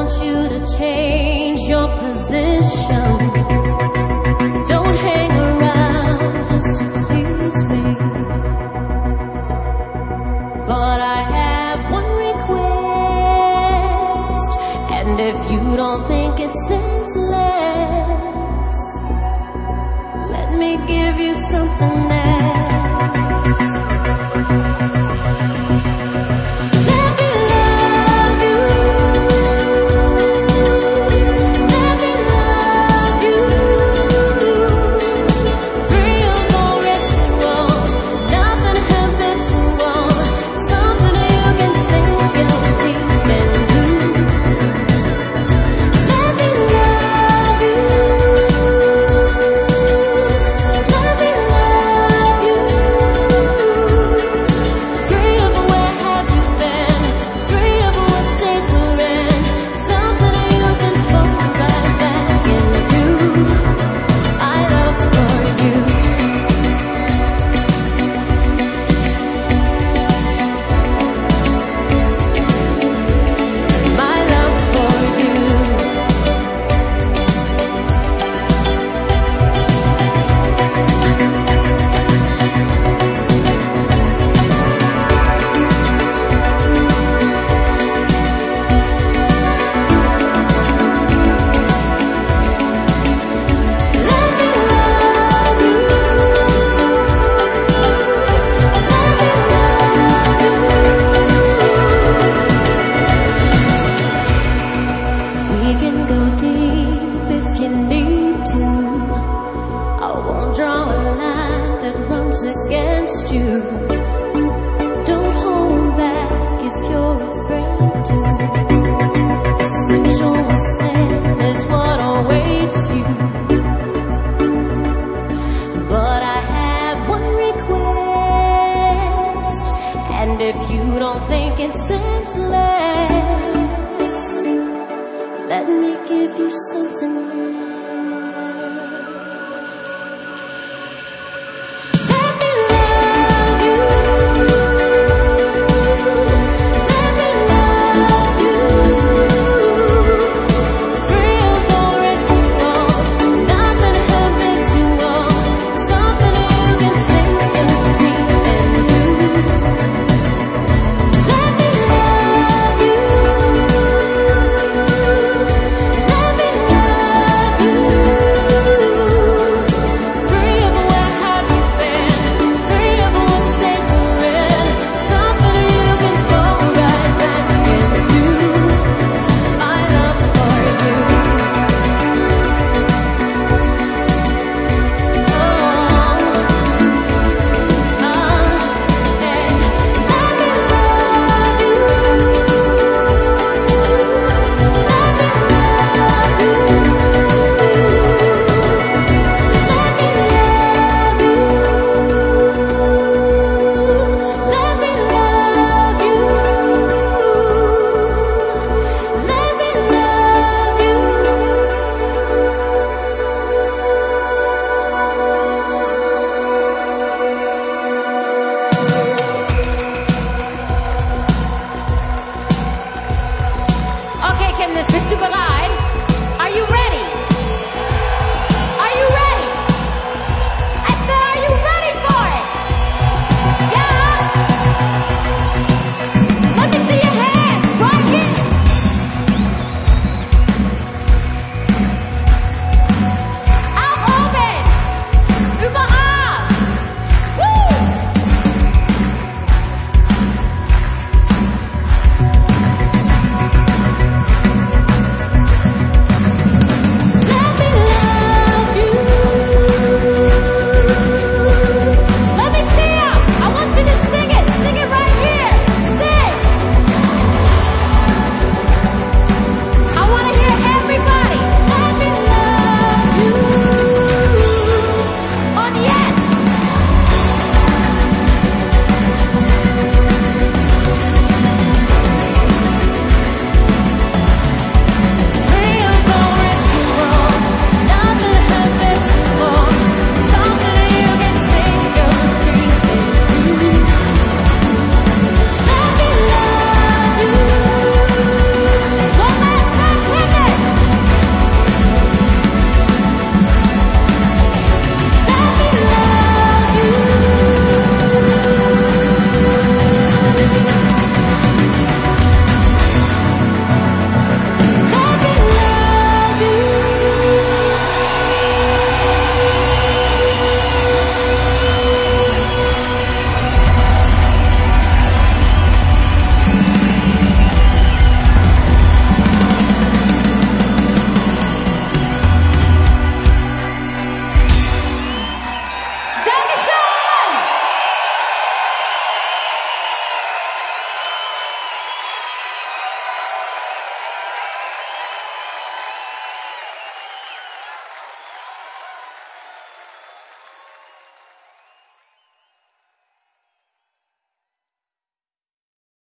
want you to change your position. Don't hang around just to please me. But I have one request, and if you don't think it's senseless, let me give you something else. Let me love you. Let me love you. Free of all rituals, nothing habitual. Something you can sink your teeth into. Let me love you. Let me love you. Free of where have you been? Free of what's sacred. Something you can fall right back into. I love for you. My love for you. Let me love you. We can go deep if you need to. I won't draw a line that runs against you. Don't hold back if you're afraid to. Sexual sin is what awaits you. But I have one request, and if you don't think it's senseless, let me give you something else. Let me love you. Let me love you. Free of all rituals, nothing habitual. Something you can sink your teeth into. Let me love you. Let me love you. Free of where have you been? Free of what's sacred. Something you can fall right back into. My love for you. Let me love you. Let me love you. Okay, Chemnitz, bist du bereit?